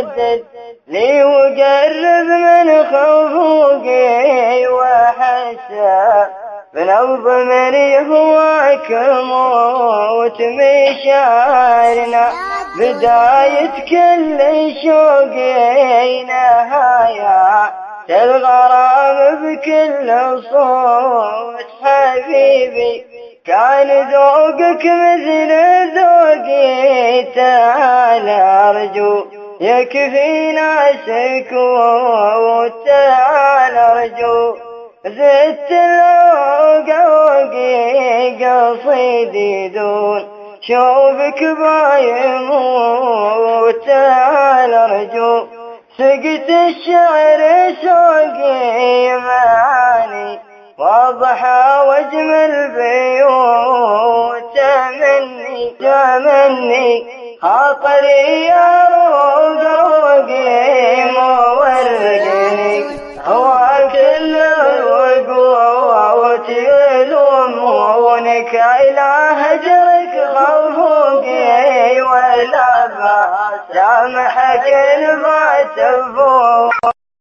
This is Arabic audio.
ودد لي وقرب من خفوقي وحسى بنظم يهواك موت مشاعرنا بداية كل شوقي نهاية الغرام بكل صوت حبيبي كان ذوقك مثل ذوقي تعال أرجو يكفينا سكوت تعال أرجو زدت الوقوقي قصيدي دون شوفك بايموت تعال أرجو سقت الشعر سوقي معاني واضحة واجمل بيوت تمني خاطري يا روقي مورقني هو كل الوقوت يلومونك إلى هجرك خفوقي ولا بسامحك البات فوق